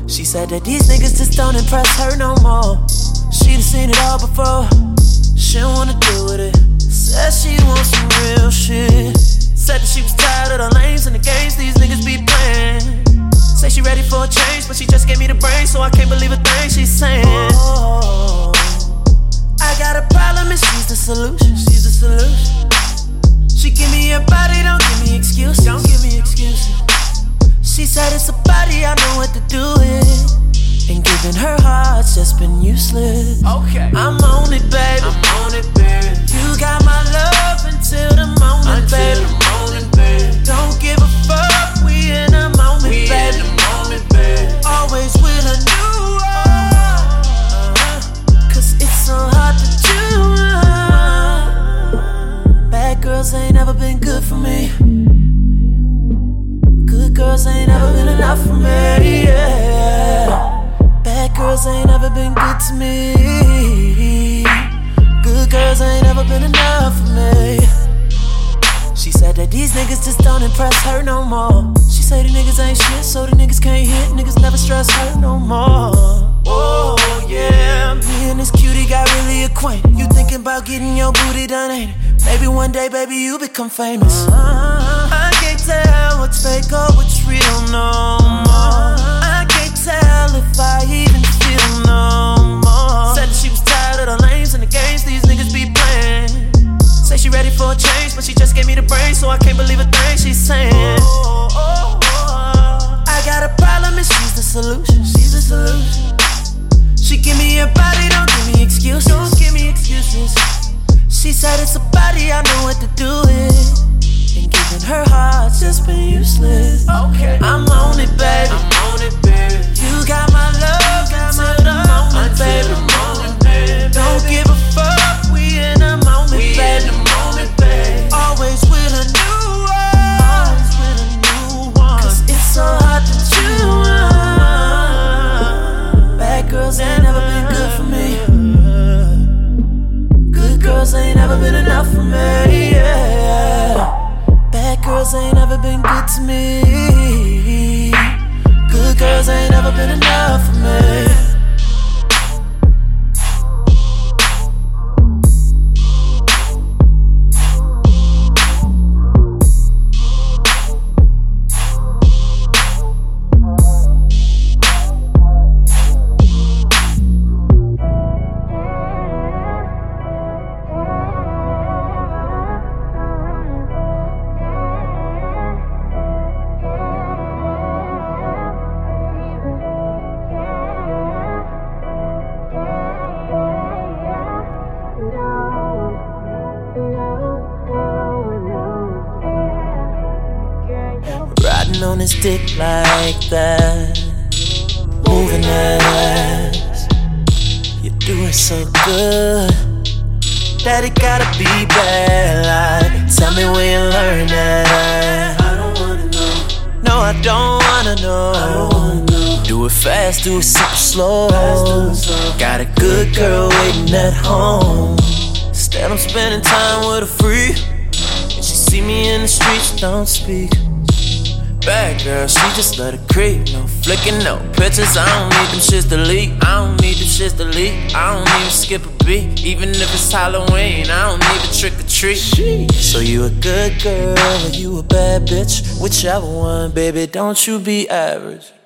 She said that these niggas just don't impress her no more. She done seen it all before. She don't wanna deal with it. Said she wants some real shit. Said that she was tired of the lanes and the games these niggas be playing. Say she ready for a change, but she just gave me the brain, so I can't believe a thing she's saying. Oh, I got a problem and she's the solution. She's the solution. She give me a body, don't give me excuses. Don't give me excuses. She said it's a body, I know what to do with. And giving her heart's just been useless. Okay, I'm on it, baby. I'm on it, baby. You got my love until the morning, baby. Until the morning, baby. Don't give a fuck, we in the moment, we baby. In the moment, baby. Always with a new one. Cause it's so hard to do. Bad girls ain't never been good for me. Good girls ain't never been enough for me, yeah. Bad girls ain't never been good to me. Good girls ain't ever been enough for me. She said that these niggas just don't impress her no more. She said the niggas ain't shit, so the niggas can't hit. Niggas never stress her no more. Oh yeah, me and this cutie got really acquainted. You thinking about getting your booty done, ain't it? Maybe one day, baby, you become famous. I can't tell what's fake or what's real no more. I can't tell if I even feel no more. Said that she was tired of the lanes and the games these niggas be playing. Say she ready for a change, but she just gave me the brain, so I can't believe a thing she's saying. I got a problem and she's the solution. She's the solution. She give me a body, don't give me excuses. Don't give me excuses. She said it's a body, I know what to do with. And giving her heart's just been useless. Okay, I'm on it, baby. I'm on it, baby. You got my love, got my love, until the moment, baby. Don't give a fuck, we in the moment, we baby. In the moment, baby. Always with a new one. Always with a new one. Cause it's so hard to choose. Bad girls ain't never been good for me. Good girls ain't never been enough for me, yeah. Bad girls ain't never been good to me. Good girls ain't never been enough for me. On his dick like that, moving that ass. You're doing so good that it gotta be bad. Like, tell me where you learned that. I don't wanna know. No, I don't wanna know. I don't wanna know. Do it fast, do it super slow. Got a good girl waiting at home. Instead I'm spending time with a freak, and she see me in the streets, don't speak. Bad girl, she just let it creep. No flicking, no pictures. I don't need them shits to leak. I don't need them shits to leak. I don't even skip a beat. Even if it's Halloween, I don't need a trick or treat. So you a good girl or you a bad bitch? Whichever one, baby, don't you be average.